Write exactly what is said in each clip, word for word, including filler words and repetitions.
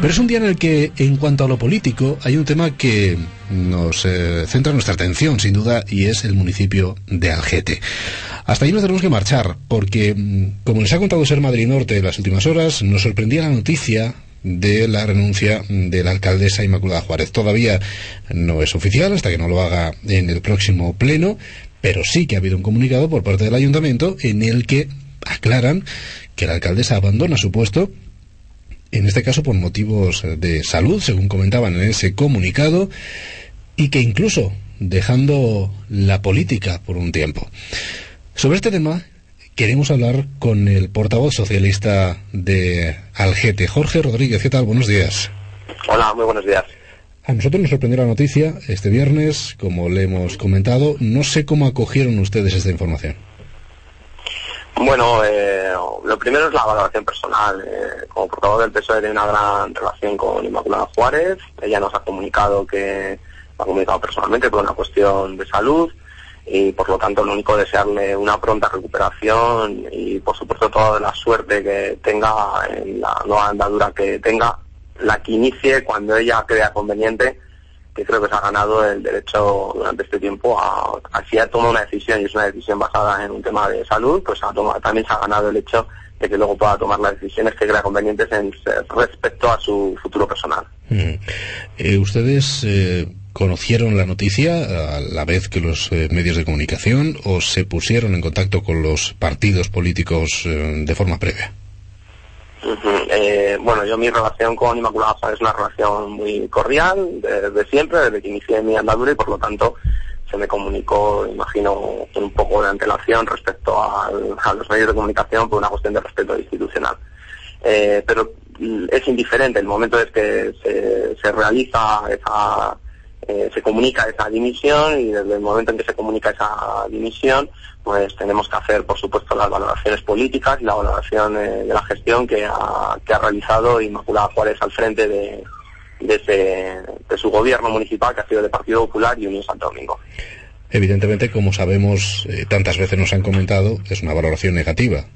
Pero es un día en el que, en cuanto a lo político, hay un tema que nos eh, centra nuestra atención, sin duda, y es el municipio de Algete. Hasta ahí nos tenemos que marchar, porque, como les ha contado Ser Madrid Norte en las últimas horas, nos sorprendía la noticia de la renuncia de la alcaldesa Inmaculada Juárez. Todavía no es oficial hasta que no lo haga en el próximo pleno, pero sí que ha habido un comunicado por parte del ayuntamiento en el que aclaran que la alcaldesa abandona su puesto, en este caso por motivos de salud, según comentaban en ese comunicado, y que incluso dejando la política por un tiempo. Sobre este tema queremos hablar con el portavoz socialista de Algete, Jorge Rodríguez. ¿Qué tal? Buenos días. Hola, muy buenos días. A nosotros nos sorprendió la noticia este viernes, como le hemos comentado. No sé cómo acogieron ustedes esta información. Bueno, eh, lo primero es la valoración personal. Eh, como portavoz del P S O E tengo una gran relación con Inmaculada Juárez. Ella nos ha comunicado que ha comunicado personalmente por una cuestión de salud. Y por lo tanto lo único desearle una pronta recuperación y por supuesto toda la suerte que tenga en la nueva andadura que tenga, la que inicie cuando ella crea conveniente, que creo que se ha ganado el derecho durante este tiempo a, a si ha tomado una decisión y es una decisión basada en un tema de salud, pues ha tomado, también se ha ganado el hecho de que luego pueda tomar las decisiones que crea convenientes en respecto a su futuro personal. Mm. Eh, ustedes eh, conocieron la noticia a la vez que los eh, medios de comunicación o se pusieron en contacto con los partidos políticos eh, de forma previa. Uh-huh. Eh, bueno, yo mi relación con Inmaculada Juárez es una relación muy cordial desde siempre, desde que inicié mi andadura, y por lo tanto se me comunicó, imagino, con un poco de antelación respecto al, a los medios de comunicación por una cuestión de respeto institucional. Eh, pero es indiferente el momento en que se, se realiza esa, eh, se comunica esa dimisión, y desde el momento en que se comunica esa dimisión, pues tenemos que hacer, por supuesto, las valoraciones políticas y la valoración eh, de la gestión que ha, que ha realizado Inmaculada Juárez al frente de, de, ese, de su gobierno municipal, que ha sido del Partido Popular y Unión Santo Domingo. Evidentemente, como sabemos, eh, tantas veces nos han comentado, es una valoración negativa.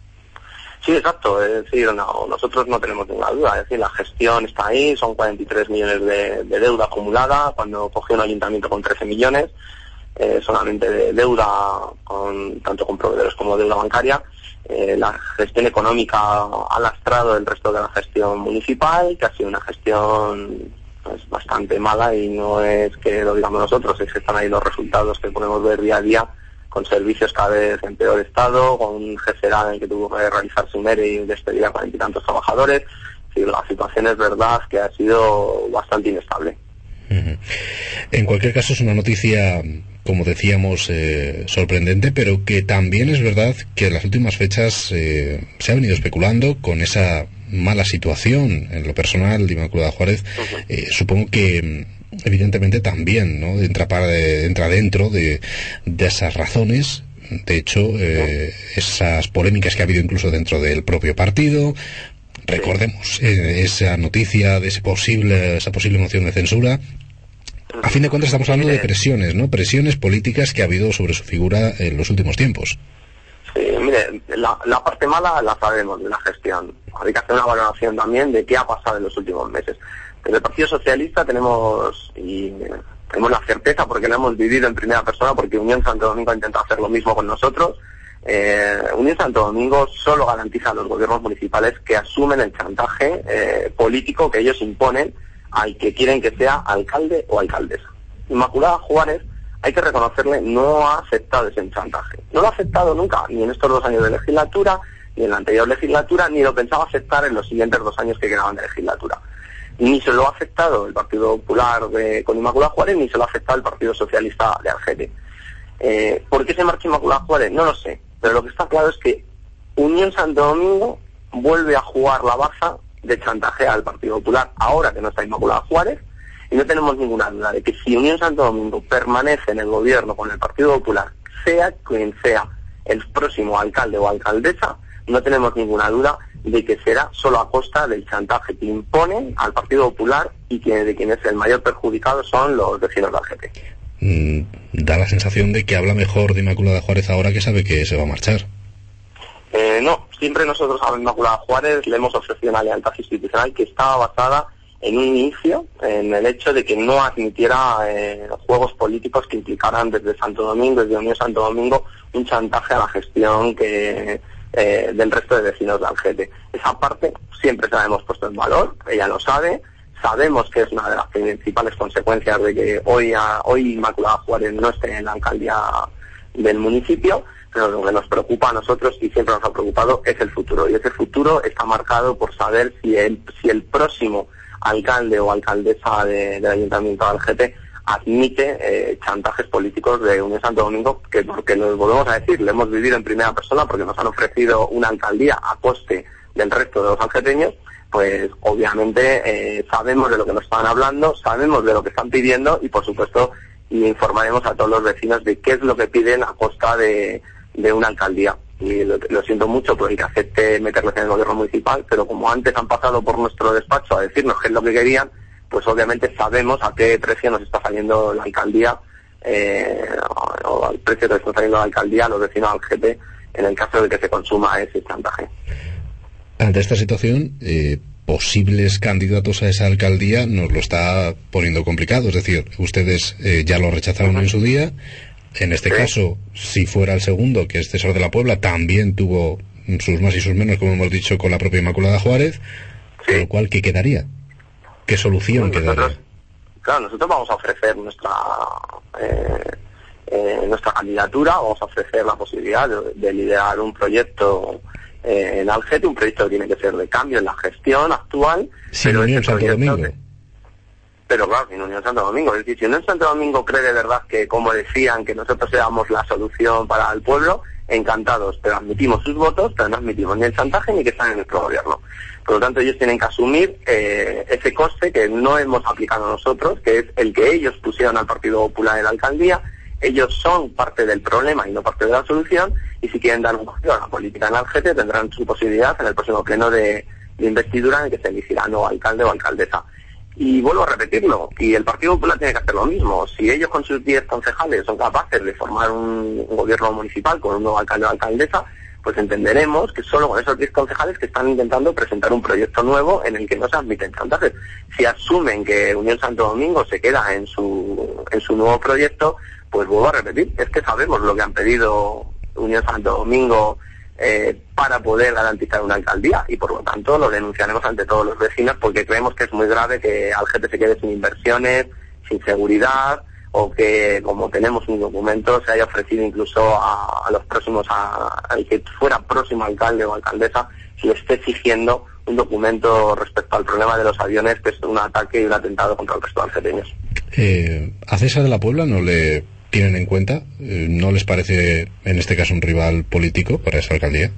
Sí, exacto, es decir, no, nosotros no tenemos ninguna duda, es decir, la gestión está ahí, son cuarenta y tres millones de, de deuda acumulada, cuando cogió un ayuntamiento con trece millones, eh, solamente de deuda, con, tanto con proveedores como deuda bancaria. Eh, la gestión económica ha lastrado el resto de la gestión municipal, que ha sido una gestión pues, bastante mala, y no es que lo digamos nosotros, es que están ahí los resultados que podemos ver día a día, con servicios cada vez en peor estado, con un G C R A en el que tuvo que realizarse un E R E y despedir a cuarenta y tantos trabajadores. Sí, la situación es verdad que ha sido bastante inestable. Uh-huh. En cualquier caso es una noticia, como decíamos, eh, sorprendente, pero que también es verdad que en las últimas fechas eh, se ha venido especulando con esa mala situación en lo personal de Inmaculada Juárez. Uh-huh. Eh, supongo que evidentemente también, ¿no? Entra, para, entra dentro de, de esas razones. De hecho, eh, esas polémicas que ha habido incluso dentro del propio partido. Recordemos eh, esa noticia de ese posible, esa posible moción de censura. A fin de cuentas estamos hablando de presiones, ¿no? Presiones políticas que ha habido sobre su figura en los últimos tiempos. Sí, mire, la, la parte mala la sabemos de la gestión. Hay que hacer una valoración también de qué ha pasado en los últimos meses. Desde el Partido Socialista tenemos y tenemos la certeza, porque lo hemos vivido en primera persona, porque Unión Santo Domingo ha intentado hacer lo mismo con nosotros. Eh, Unión Santo Domingo solo garantiza a los gobiernos municipales que asumen el chantaje eh, político que ellos imponen al que quieren que sea alcalde o alcaldesa. Inmaculada Juárez, hay que reconocerle, no ha aceptado ese chantaje. No lo ha aceptado nunca, ni en estos dos años de legislatura, ni en la anterior legislatura, ni lo pensaba aceptar en los siguientes dos años que quedaban de legislatura. Ni se lo ha aceptado el Partido Popular de, con Inmaculada Juárez, ni se lo ha aceptado el Partido Socialista de Algete. Eh, ¿Por qué se marcha Inmaculada Juárez? No lo sé, pero lo que está claro es que Unión Santo Domingo vuelve a jugar la baza de chantaje al Partido Popular, ahora que no está Inmaculada Juárez, y no tenemos ninguna duda de que si Unión Santo Domingo permanece en el gobierno con el Partido Popular, sea quien sea el próximo alcalde o alcaldesa, no tenemos ninguna duda de que será solo a costa del chantaje que imponen al Partido Popular, y que de quienes el mayor perjudicado son los vecinos de Algete. Mm, da la sensación de que habla mejor de Inmaculada Juárez ahora que sabe que se va a marchar. Eh, no, siempre nosotros a Inmaculada Juárez le hemos ofrecido una lealtad institucional que estaba basada en un inicio, en el hecho de que no admitiera eh, juegos políticos que implicaran desde Santo Domingo, desde Unión Santo Domingo, un chantaje a la gestión que eh, del resto de vecinos de Algete. Esa parte siempre se la hemos puesto en valor, ella lo sabe, sabemos que es una de las principales consecuencias de que hoy, a, hoy Inmaculada Juárez no esté en la alcaldía del municipio, pero lo que nos preocupa a nosotros y siempre nos ha preocupado es el futuro, y ese futuro está marcado por saber si el, si el próximo alcalde o alcaldesa de, del Ayuntamiento de Algete admite eh, chantajes políticos de Unión Santo Domingo, que porque nos volvemos a decir, lo hemos vivido en primera persona porque nos han ofrecido una alcaldía a coste del resto de los algeteños, pues obviamente eh, sabemos de lo que nos están hablando, sabemos de lo que están pidiendo y por supuesto informaremos a todos los vecinos de qué es lo que piden a costa de, de una alcaldía. Y lo, lo siento mucho por el que acepte meterlos en el gobierno municipal, pero como antes han pasado por nuestro despacho a decirnos qué es lo que querían, pues obviamente sabemos a qué precio nos está saliendo la alcaldía, eh, o al precio que nos está saliendo la alcaldía a los vecinos del G P en el caso de que se consuma ese chantaje. Ante esta situación, eh, posibles candidatos a esa alcaldía nos lo está poniendo complicado, es decir, ustedes eh, ya lo rechazaron uh-huh. en su día. En este sí. caso, si fuera el segundo, que es César de la Puebla, también tuvo sus más y sus menos, como hemos dicho, con la propia Inmaculada Juárez, sí. con lo cual, ¿qué quedaría? ¿Qué solución nosotros, quedaría? Claro, nosotros vamos a ofrecer nuestra eh, eh, nuestra candidatura, vamos a ofrecer la posibilidad de, de liderar un proyecto eh, en Algete, un proyecto que tiene que ser de cambio en la gestión actual. Sin pero Unión Santo Domingo. De, Pero claro, sin Unión Santo Domingo. Es decir, si Unión Santo Domingo cree de verdad que, como decían, que nosotros seamos la solución para el pueblo, encantados, pero admitimos sus votos, pero no admitimos ni el chantaje ni que están en nuestro gobierno. Por lo tanto, ellos tienen que asumir eh, ese coste que no hemos aplicado nosotros, que es el que ellos pusieron al Partido Popular en la alcaldía. Ellos son parte del problema y no parte de la solución, y si quieren dar un giro a la política en Algete, tendrán su posibilidad en el próximo pleno de, de investidura en el que se elegirá nuevo alcalde o alcaldesa. Y vuelvo a repetirlo, y el Partido Popular tiene que hacer lo mismo. Si ellos con sus diez concejales son capaces de formar un, un gobierno municipal con un nuevo alcalde o alcaldesa, pues entenderemos que solo con esos diez concejales que están intentando presentar un proyecto nuevo en el que no se admiten chantajes. Si asumen que Unión Santo Domingo se queda en su, en su nuevo proyecto, pues vuelvo a repetir, es que sabemos lo que han pedido Unión Santo Domingo Eh, para poder garantizar una alcaldía, y por lo tanto lo denunciaremos ante todos los vecinos, porque creemos que es muy grave que Algete se quede sin inversiones, sin seguridad, o que, como tenemos un documento, se haya ofrecido incluso a, a los próximos, a, al que fuera próximo alcalde o alcaldesa, se le esté exigiendo un documento respecto al problema de los aviones, que es un ataque y un atentado contra el resto de algeteños. Eh, ¿A César de la Puebla no le tienen en cuenta? ¿No les parece en este caso un rival político para esa alcaldía?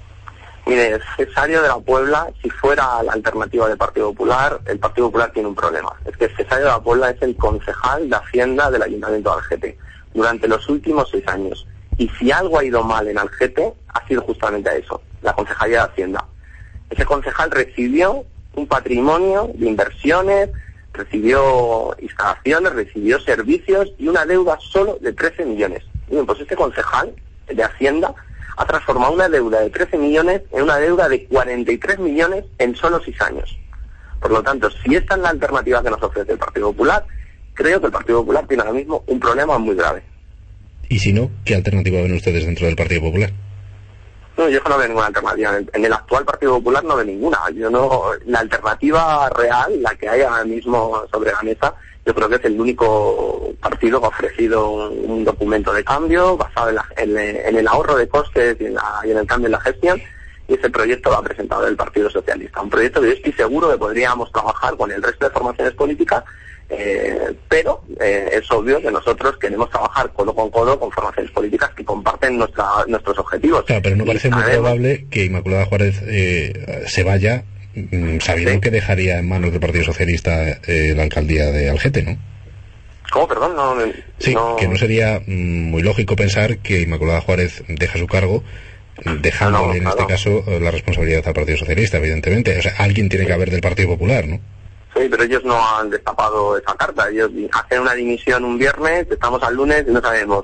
Mire, Cesario de la Puebla, si fuera la alternativa del Partido Popular, el Partido Popular tiene un problema. Es que Cesario de la Puebla es el concejal de Hacienda del Ayuntamiento de Algete durante los últimos seis años. Y si algo ha ido mal en Algete, ha sido justamente a eso, la concejalía de Hacienda. Ese concejal recibió un patrimonio de inversiones, recibió instalaciones, recibió servicios y una deuda solo de trece millones. Bien, pues este concejal de Hacienda ha transformado una deuda de trece millones en una deuda de cuarenta y tres millones en solo seis años. Por lo tanto, si esta es la alternativa que nos ofrece el Partido Popular, creo que el Partido Popular tiene ahora mismo un problema muy grave. Y si no, ¿qué alternativa ven ustedes dentro del Partido Popular? No, yo no veo ninguna alternativa. En el, en el actual Partido Popular no veo ninguna. Yo no, la alternativa real, la que hay ahora mismo sobre la mesa, yo creo que es el único partido que ha ofrecido un, un documento de cambio basado en, la, en, en el ahorro de costes y en, la, y en el cambio en la gestión, y ese proyecto lo ha presentado el Partido Socialista. Un proyecto que yo estoy seguro que podríamos trabajar con el resto de formaciones políticas, Eh, pero eh, es obvio que nosotros queremos trabajar codo con codo con formaciones políticas que comparten nuestra, nuestros objetivos. Claro, pero no parece muy probable que Inmaculada Juárez eh, se vaya sabiendo ¿sí? que dejaría en manos del Partido Socialista eh, la alcaldía de Algete, ¿no? ¿Cómo? Perdón, no... Sí, no... que no sería mm, muy lógico pensar que Inmaculada Juárez deja su cargo dejándole no, no, en claro. este caso la responsabilidad al Partido Socialista, evidentemente. O sea, alguien tiene que haber del Partido Popular, ¿no? Sí, pero ellos no han destapado esa carta. Ellos hacen una dimisión un viernes, estamos al lunes y no sabemos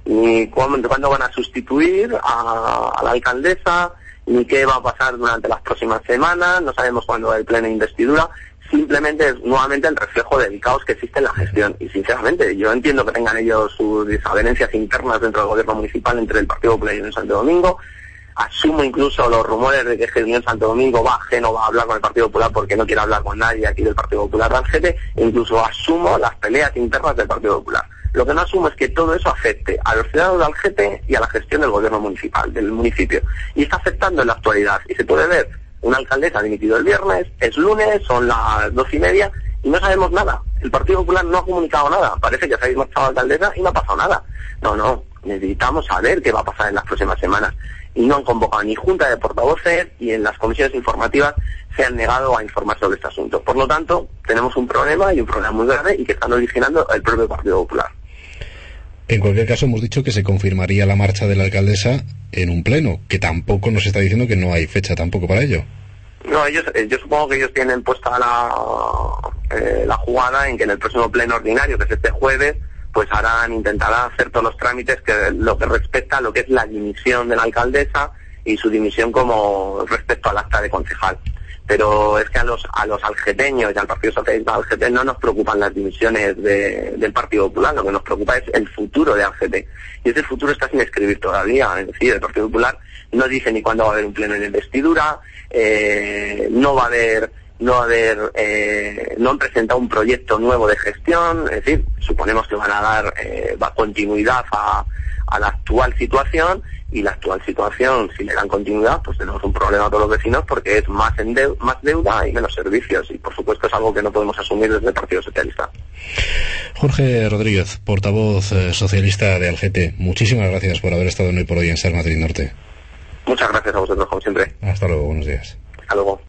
ni cuándo, cuándo van a sustituir a, a la alcaldesa, ni qué va a pasar durante las próximas semanas, no sabemos cuándo va el pleno de investidura. Simplemente es nuevamente el reflejo del caos que existe en la gestión. Y sinceramente, yo entiendo que tengan ellos sus desavenencias internas dentro del gobierno municipal entre el Partido Popular y Unión Santo Domingo. Asumo incluso los rumores de que Unión Santo Domingo va ajeno, va a hablar con el Partido Popular porque no quiere hablar con nadie aquí del Partido Popular de Algete. E incluso asumo las peleas internas del Partido Popular. Lo que no asumo es que todo eso afecte a los ciudadanos de Algete y a la gestión del gobierno municipal, del municipio. Y está afectando en la actualidad. Y se puede ver. Una alcaldesa ha dimitido el viernes, es lunes, son las dos y media y no sabemos nada. El Partido Popular no ha comunicado nada. Parece que se ha marchado la alcaldesa y no ha pasado nada. No, no, necesitamos saber qué va a pasar en las próximas semanas. Y no han convocado ni junta de portavoces y en las comisiones informativas se han negado a informar sobre este asunto. Por lo tanto, tenemos un problema y un problema muy grave y que están originando el propio Partido Popular. En cualquier caso, hemos dicho que se confirmaría la marcha de la alcaldesa en un pleno, que tampoco nos está diciendo que no hay fecha tampoco para ello. No, ellos, eh, yo supongo que ellos tienen puesta la, eh, la jugada en que en el próximo pleno ordinario, que es este jueves, pues harán, intentarán hacer todos los trámites que lo que respecta a lo que es la dimisión de la alcaldesa y su dimisión como respecto al acta de concejal. Pero es que a los a los algeteños y al Partido Socialista Algete no nos preocupan las dimisiones de, del Partido Popular, lo que nos preocupa es el futuro de Algete. Y ese futuro está sin escribir todavía, es decir, el Partido Popular no dice ni cuándo va a haber un pleno de investidura, eh, no va a haber, no va a haber, eh, no han presentado un proyecto nuevo de gestión, es decir, suponemos que van a dar eh, va continuidad a, a la actual situación. Y la actual situación, si le dan continuidad, pues tenemos un problema a todos los vecinos porque es más, endeu- más deuda y menos servicios. Y por supuesto es algo que no podemos asumir desde el Partido Socialista. Jorge Rodríguez, portavoz eh, socialista de Algete, muchísimas gracias por haber estado en Hoy por Hoy en Ser Madrid Norte. Muchas gracias a vosotros, como siempre. Hasta luego, buenos días. Hasta luego.